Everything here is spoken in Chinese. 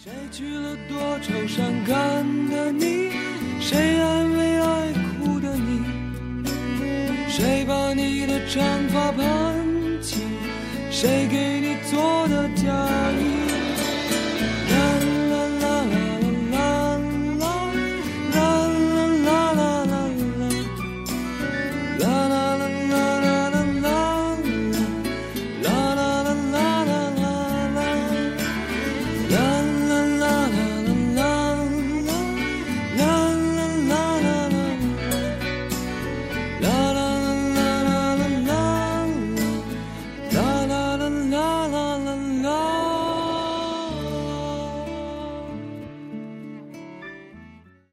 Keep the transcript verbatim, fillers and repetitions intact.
谁去了多愁善感的你，谁安慰爱哭的你，谁把你的长发盘起，谁给